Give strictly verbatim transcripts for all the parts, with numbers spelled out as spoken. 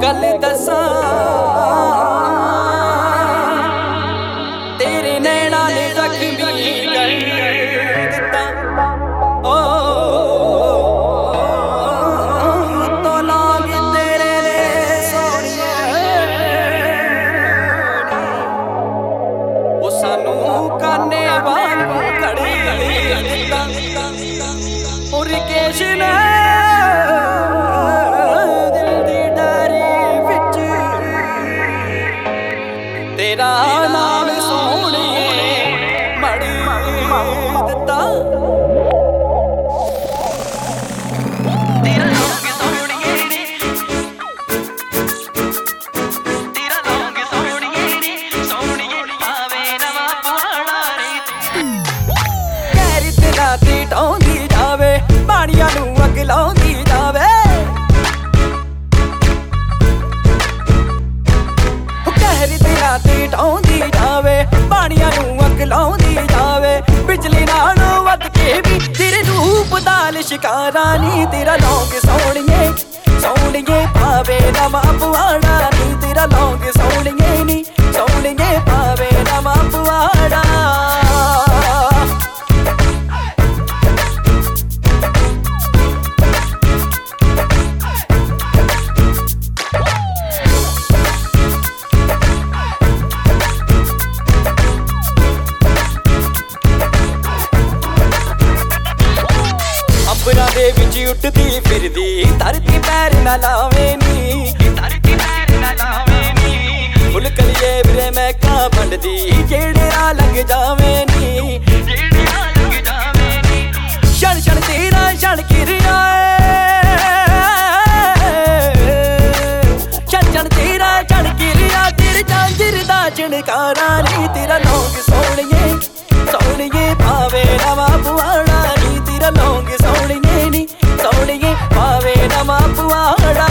गल दसां तेरे नैना ने जख्मी कर दिता ओ तो लाग तेरे ने सोहणिए ओ सानू काने वांगू खड़ी दिता और केश ने तेरा नाम सोहणिए मड़ी दिता तेरा लौंग सोहणिए रे तेरा लौंग सोहणिए रे सोहणिए पावे नवा पवाड़ा रे कहरी तेरा ती ढौंदी जावे पानियां नू अग लाउंदी जावे ढौंदी जावे पानियां नू अग लाउंदी जावे बिजली नालों वध के भी तेरे रूप दा लिशकारा नी तेरा लौंग सोहणिए सोहणिए पावे नवा पवाड़ा नी तेरा लौंग सोहणिए नी सोहणिए पावे नवा पवाड़ा अंबरां दे विच उठदी फिरदी धरती पैर ना लावे नी धरती पैर ना लावे नी फुल कलिए विरे महका बंडदी जेड़े राह लंघ जावे नी जेड़े राह लंघ जावे नी क्षण क्षण तेरा क्षण किरिया क्षण क्षण तेरा क्षण किरिया तेरे झांझर दा झनकारा नी तेरा लौंग सोहणिए सोहणिए पावे नवा पवाड़ा नी तेरा लौंग सोहणिए नी सोहणिए पावे नवा पवाड़ा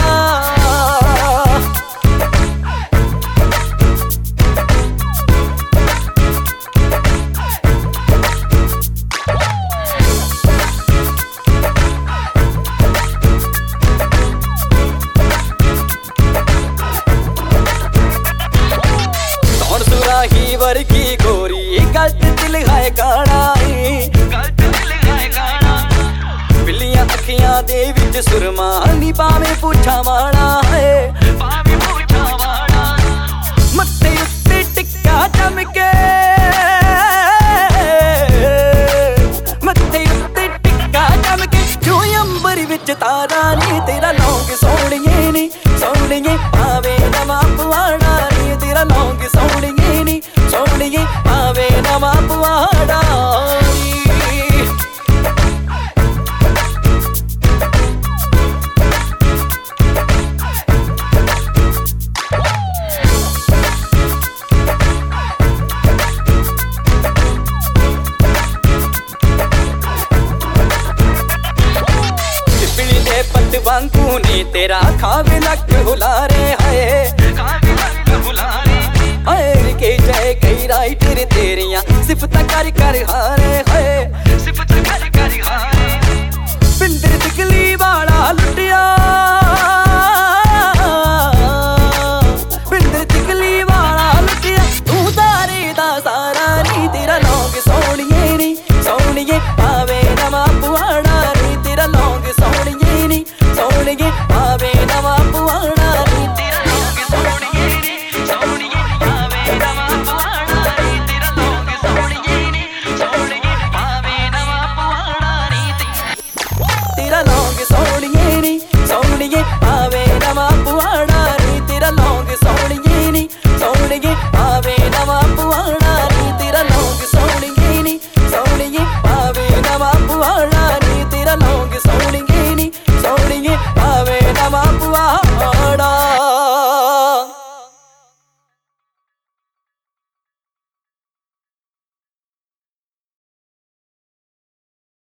कौन सुराही वर्गी गोरी गलत दिल है गाना गलत दिल है गाना बिल्लियां अखियां दे विच सुरमा नी पावे पूछा वाला है पावे पूछा वाला मत्थे उत्ते टिक्का चमके मत्थे उत्ते टिक्का चमके जो अंबर विच तारा नी तेरा लौंग सोहणिए नी सोहणिए पावे नवा पवाड़ा नी तेरा लौंग सोहणिए नी सोहणिए पावे नवा पवाड़ा वांगू नी तेरा खावे लक हुलारे हाय खावे लक हुलारे हाय के जय कई राइटर तेरियां सिफत कर कर हार